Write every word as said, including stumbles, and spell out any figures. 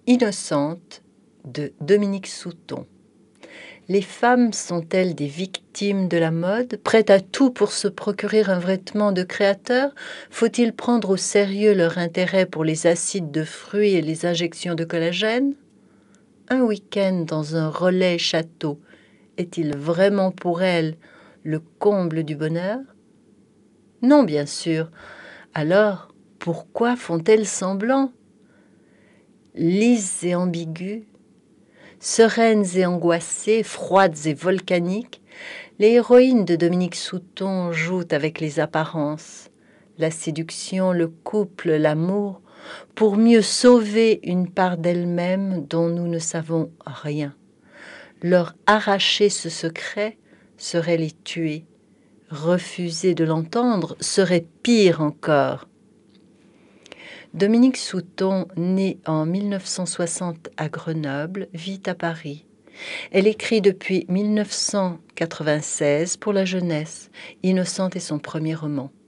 Innocente de Dominique Souton. Les femmes sont-elles des victimes de la mode, prêtes à tout pour se procurer un vêtement de créateur? Faut-il prendre au sérieux leur intérêt pour les acides de fruits et les injections de collagène? Un week-end dans un relais château est-il vraiment pour elles le comble du bonheur? Non, bien sûr. Alors, pourquoi font-elles semblant? Lises et ambiguës, sereines et angoissées, froides et volcaniques, les héroïnes de Dominique Souton jouent avec les apparences, la séduction, le couple, l'amour, pour mieux sauver une part d'elles-mêmes dont nous ne savons rien. Leur arracher ce secret serait les tuer. Refuser de l'entendre serait pire encore. Dominique Souton, née en mille neuf cent soixante à Grenoble, vit à Paris. Elle écrit depuis mille neuf cent quatre-vingt-seize pour la jeunesse. Innocente est son premier roman.